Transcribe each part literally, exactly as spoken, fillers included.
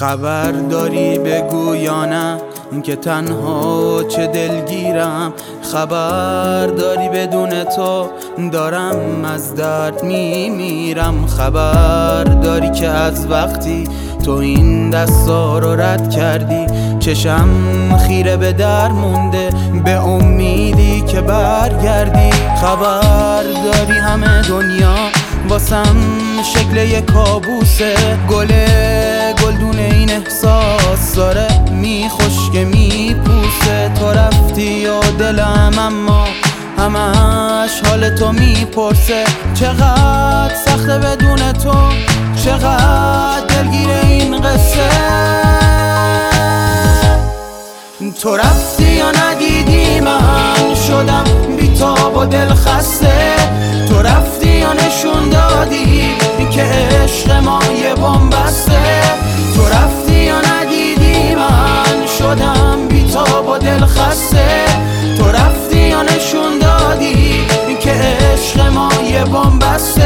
خبر داری بگو یا نه که تنها چه دلگیرم؟ خبر داری بدون تو دارم از درد میمیرم؟ خبر داری که از وقتی تو این دستا رو رد کردی چشم خیره به در مونده به امیدی که برگردی؟ خبر داری همه دنیا واسم شکل یک کابوسه، گله گلدون این احساس داره میخشکه میپوسه. تو رفتی و دلم اما همش حال تو میپرسه چقدر سخته بدون تو، چقدر دلگیر این قصه. تو رفتی یا ندیدی من شدم بی‌تاب و دل خسته؟ تو رفتی یا نشون دادی که عشق ما یه بن‌بسته؟ تو رفتی یا ندیدی من شدم بی‌تاب و دل خسته؟ تو رفتی یا نشون دادی که عشق ما یه بن‌بسته؟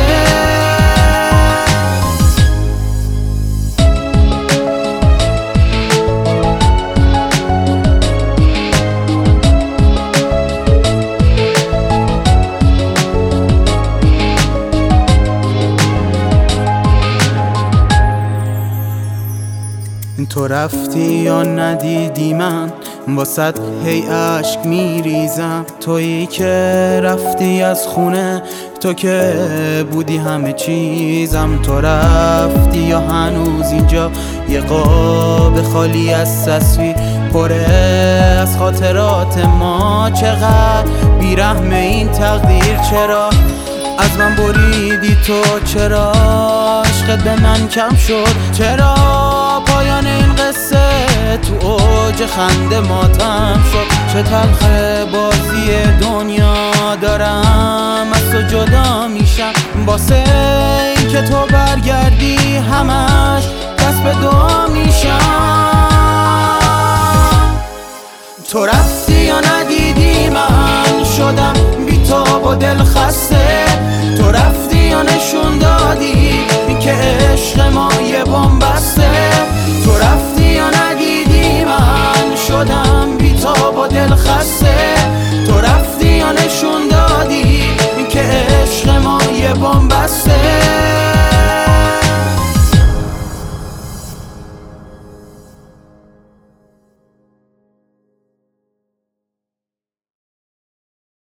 تو رفتی یا ندیدی من واسط هی عشق میریزم؟ تویی که رفتی از خونه، تو که بودی همه چیزم. تو رفتی یا هنوز اینجا یه قاب خالی از تصویر پره از خاطرات ما؟ چقدر بیرحم این تقدیر، چرا از من بریدی تو؟ چرا عشقت به من کم شد؟ چرا پایان این قصه تو اوج خنده ماتم شد؟ چه تلخ بازی دنیا دارم از تو جدا میشم واسه این که تو برگردی همش دست به دعا میشم. تو رفتی یا ندیدی من شدم بی‌تاب و دل خسته؟ تو رفتی یا نشون دادی